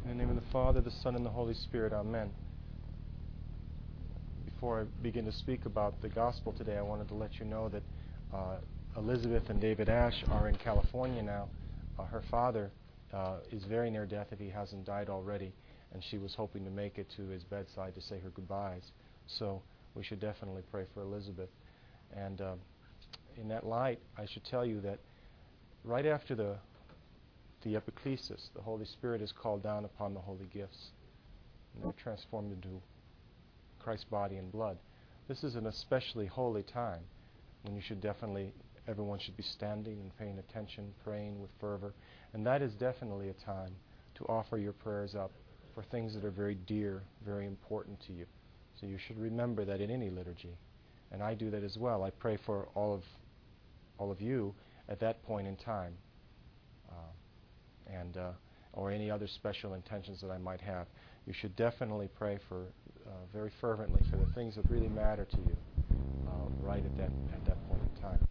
In the name of the Father, the Son, and the Holy Spirit. Amen. Before I begin to speak about the gospel today, I wanted to let you know that Elizabeth and David Ash are in California now. Her father is very near death if he hasn't died already, and she was hoping to make it to his bedside to say her goodbyes. So we should definitely pray for Elizabeth. And in that light, I should tell you that right after the epiclesis, the Holy Spirit is called down upon the holy gifts, and they're transformed into Christ's body and blood. This is an especially holy time when everyone should be standing and paying attention, praying with fervor. And that is definitely a time to offer your prayers up for things that are very dear, very important to you. So you should remember that in any liturgy. And I do that as well. I pray for all of you at that point in time, or any other special intentions that I might have. You should definitely pray for very fervently for the things that really matter to you right at that point in time.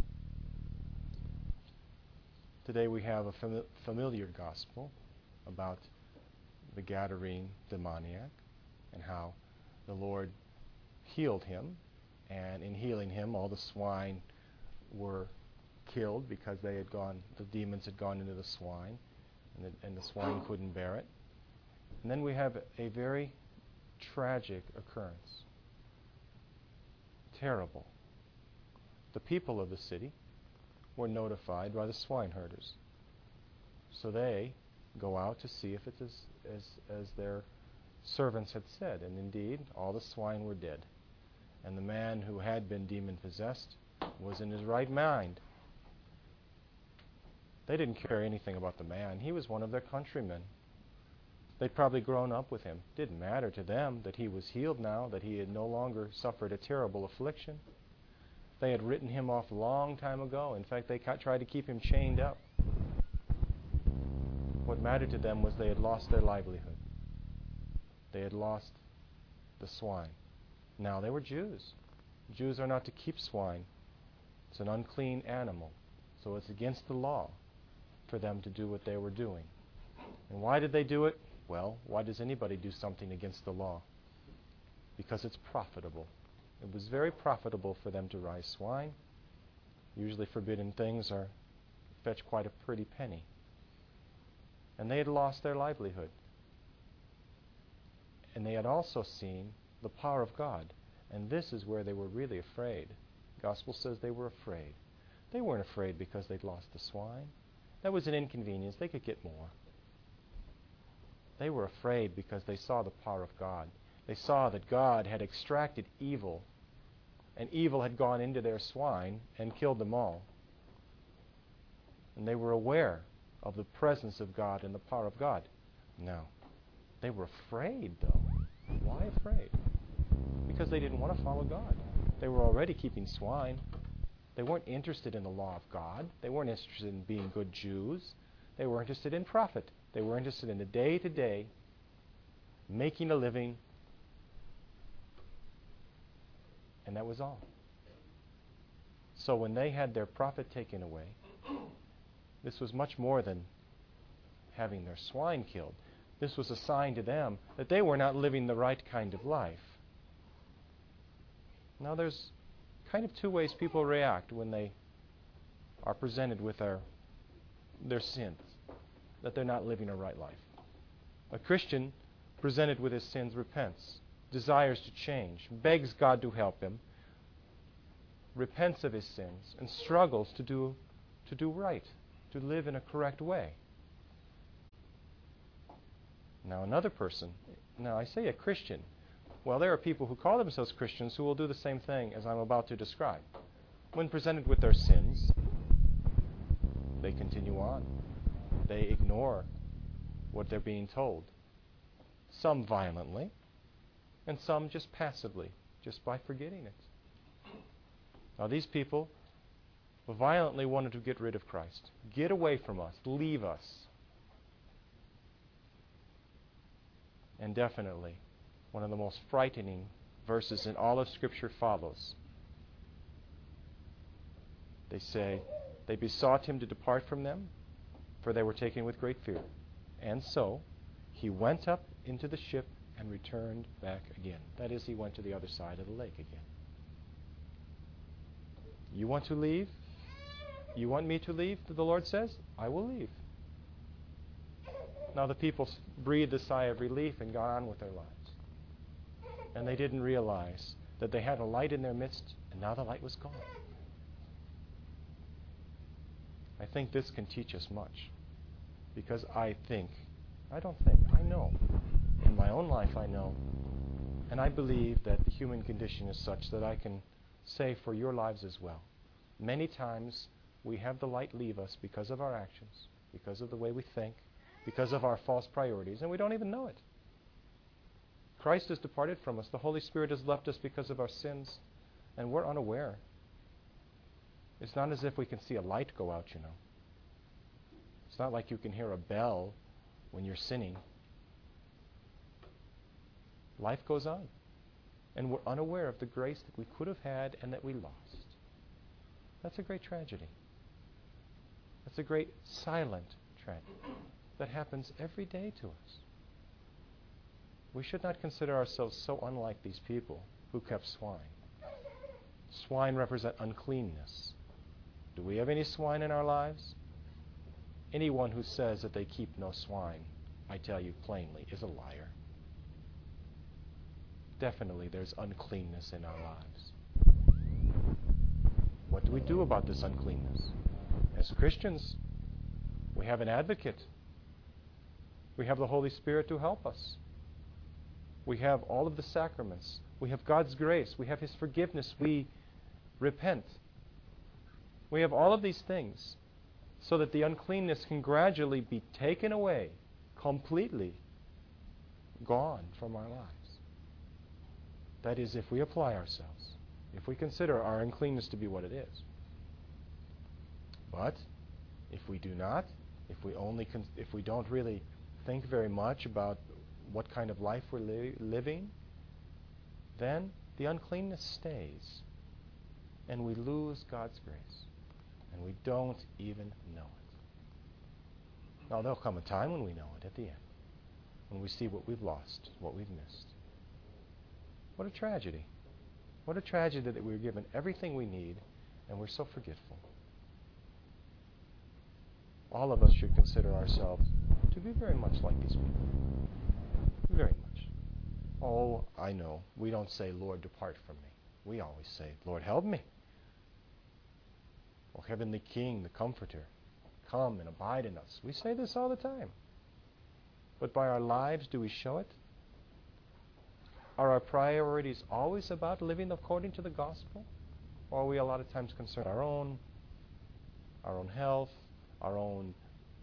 Today we have a familiar gospel about the Gadarene demoniac and how the Lord healed him, and in healing him all the swine were killed because the demons had gone into the swine, and the swine couldn't bear it. And then we have a very tragic occurrence. Terrible. The people of the city were notified by the swineherders. So they go out to see if it's as their servants had said. And indeed, all the swine were dead. And the man who had been demon-possessed was in his right mind. They didn't care anything about the man. He was one of their countrymen. They'd probably grown up with him. Didn't matter to them that he was healed now, that he had no longer suffered a terrible affliction. They had written him off a long time ago. In fact, they tried to keep him chained up. What mattered to them was they had lost their livelihood. They had lost the swine. Now they were Jews. Jews are not to keep swine. It's an unclean animal. So it's against the law for them to do what they were doing. And why did they do it? Well, why does anybody do something against the law? Because it's profitable. It was very profitable for them to raise swine. Usually forbidden things fetch quite a pretty penny. And they had lost their livelihood. And they had also seen the power of God. And this is where they were really afraid. The Gospel says they were afraid. They weren't afraid because they'd lost the swine. That was an inconvenience. They could get more. They were afraid because they saw the power of God. They saw that God had extracted evil, and evil had gone into their swine and killed them all. And they were aware of the presence of God and the power of God. No. They were afraid, though. Why afraid? Because they didn't want to follow God. They were already keeping swine. They weren't interested in the law of God. They weren't interested in being good Jews. They were interested in profit. They were interested in the day-to-day, making a living, and that was all. So when they had their profit taken away, this was much more than having their swine killed. This was a sign to them that they were not living the right kind of life. Now there's kind of two ways people react when they are presented with their sins, that they're not living a right life. A Christian presented with his sins repents, desires to change, begs God to help him, repents of his sins, and struggles to do right, to live in a correct way. Now another person, now I say a Christian, well, there are people who call themselves Christians who will do the same thing as I'm about to describe. When presented with their sins, they continue on. They ignore what they're being told. Some violently, and some just passively, just by forgetting it. Now these people violently wanted to get rid of Christ. Get away from us. Leave us. And definitely, one of the most frightening verses in all of Scripture follows. They say, they besought him to depart from them, for they were taken with great fear. And so, He went up into the ship and returned back again. That is, he went to the other side of the lake again. You want to leave? You want me to leave? The Lord says, I will leave. Now the people breathed a sigh of relief and got on with their lives. And they didn't realize that they had a light in their midst, and now the light was gone. I think this can teach us much. Because I know. In my own life I know. And I believe that the human condition is such that I can say for your lives as well. Many times we have the light leave us because of our actions, because of the way we think, because of our false priorities, and we don't even know it. Christ has departed from us. The Holy Spirit has left us because of our sins, and we're unaware. It's not as if we can see a light go out, you know. It's not like you can hear a bell when you're sinning. Life goes on, and we're unaware of the grace that we could have had and that we lost. That's a great tragedy. That's a great silent tragedy that happens every day to us. We should not consider ourselves so unlike these people who kept swine. Swine represent uncleanness. Do we have any swine in our lives? Anyone who says that they keep no swine, I tell you plainly, is a liar. Definitely there's uncleanness in our lives. What do we do about this uncleanness? As Christians, we have an advocate. We have the Holy Spirit to help us. We have all of the sacraments. We have God's grace. We have His forgiveness. We repent. We have all of these things so that the uncleanness can gradually be taken away, completely gone from our lives. That is, if we apply ourselves, if we consider our uncleanness to be what it is. But if we do not, if we don't really think very much about what kind of life we're living, then the uncleanness stays, and we lose God's grace, and we don't even know it. Now, there'll come a time when we know it at the end, when we see what we've lost, what we've missed. What a tragedy. What a tragedy that we're given everything we need, and we're so forgetful. All of us should consider ourselves to be very much like these people. Very much. Oh, I know. We don't say, Lord, depart from me. We always say, Lord, help me. Oh, Heavenly King, the Comforter, come and abide in us. We say this all the time. But by our lives, do we show it? Are our priorities always about living according to the gospel? Or are we a lot of times concerned with our own health, our own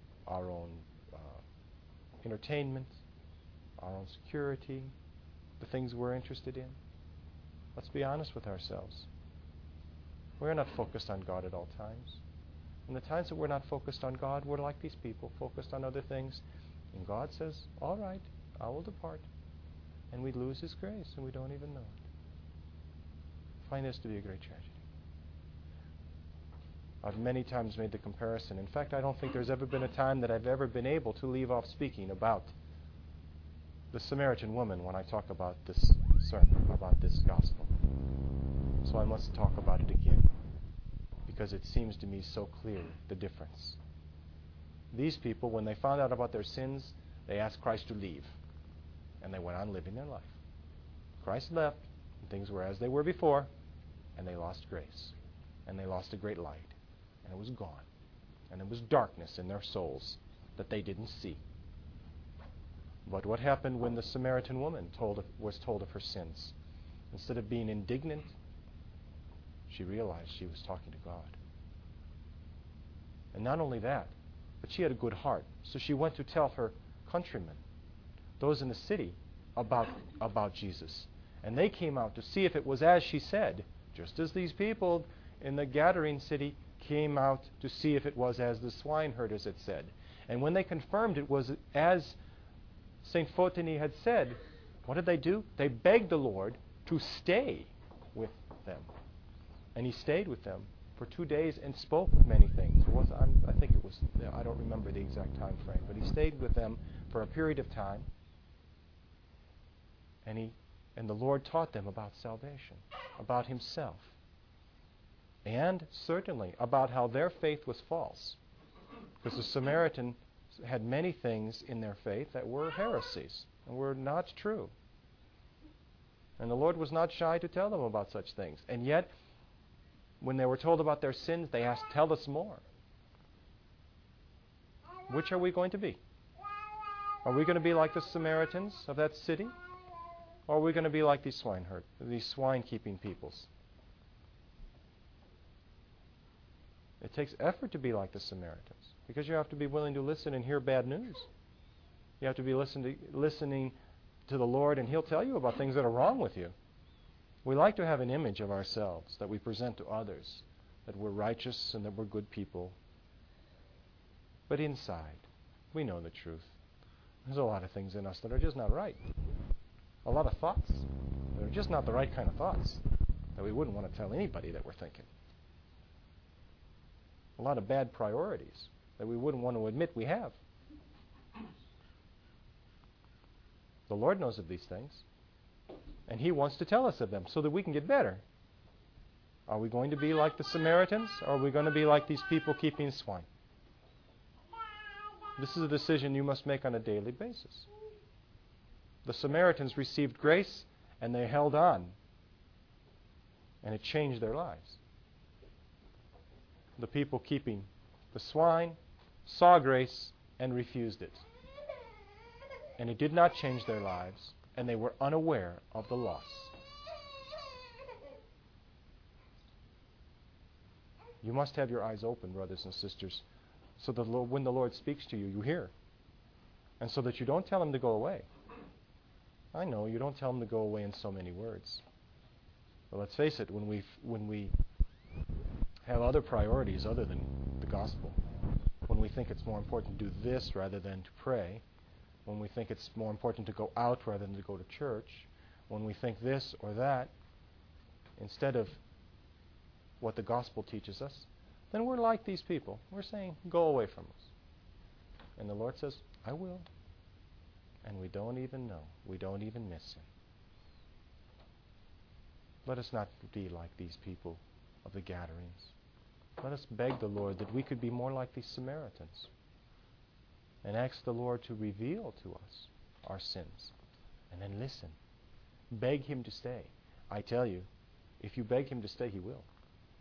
entertainment, our own security, the things we're interested in? Let's be honest with ourselves. We're not focused on God at all times. In the times that we're not focused on God, we're like these people, focused on other things. And God says, all right, I will depart. And we lose His grace, and we don't even know it. I find this to be a great tragedy. I've many times made the comparison. In fact, I don't think there's ever been a time that I've ever been able to leave off speaking about the Samaritan woman when I talk about this sermon, about this gospel. So I must talk about it again, because it seems to me so clear, the difference. These people, when they found out about their sins, they asked Christ to leave, and they went on living their life. Christ left, and things were as they were before, and they lost grace, and they lost a great light, and it was gone, and there was darkness in their souls that they didn't see. But what happened when the Samaritan woman was told of her sins? Instead of being indignant, she realized she was talking to God. And not only that, but she had a good heart. So she went to tell her countrymen, those in the city, about Jesus. And they came out to see if it was as she said, just as these people in the Gadarene city came out to see if it was as the swineherders had said. And when they confirmed it was as St. Photini had said, what did they do? They begged the Lord to stay with them. And He stayed with them for 2 days and spoke of many things. I don't remember the exact time frame, but He stayed with them for a period of time. And the Lord taught them about salvation, about Himself, and certainly about how their faith was false. Because the Samaritan had many things in their faith that were heresies and were not true. And the Lord was not shy to tell them about such things. And yet, when they were told about their sins, they asked, "Tell us more." Which are we going to be? Are we going to be like the Samaritans of that city? Or are we going to be like these swine-keeping peoples? It takes effort to be like the Samaritans, because you have to be willing to listen and hear bad news. You have to be listening to the Lord, and He'll tell you about things that are wrong with you. We like to have an image of ourselves that we present to others, that we're righteous and that we're good people. But inside, we know the truth. There's a lot of things in us that are just not right. A lot of thoughts that are just not the right kind of thoughts, that we wouldn't want to tell anybody that we're thinking. A lot of bad priorities that we wouldn't want to admit we have. The Lord knows of these things, and He wants to tell us of them so that we can get better. Are we going to be like the Samaritans, or are we going to be like these people keeping swine? This is a decision you must make on a daily basis. The Samaritans received grace, and they held on, and it changed their lives. The people keeping the swine saw grace and refused it. And it did not change their lives, and they were unaware of the loss. You must have your eyes open, brothers and sisters, so that when the Lord speaks to you, you hear. And so that you don't tell Him to go away. I know you don't tell Him to go away in so many words. But let's face it, when we have other priorities other than the gospel, when we think it's more important to do this rather than to pray, when we think it's more important to go out rather than to go to church, when we think this or that, instead of what the gospel teaches us, then we're like these people. We're saying, "Go away from us." And the Lord says, "I will." And we don't even know. We don't even miss Him. Let us not be like these people of the Gadarenes. Let us beg the Lord that we could be more like these Samaritans, and ask the Lord to reveal to us our sins, and then listen. Beg Him to stay. I tell you, if you beg Him to stay, He will.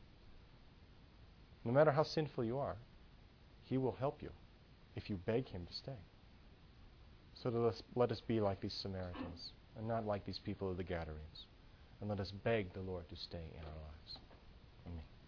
No matter how sinful you are, He will help you if you beg Him to stay. So let us be like these Samaritans, and not like these people of the Gadarenes. And let us beg the Lord to stay in our lives. Amen.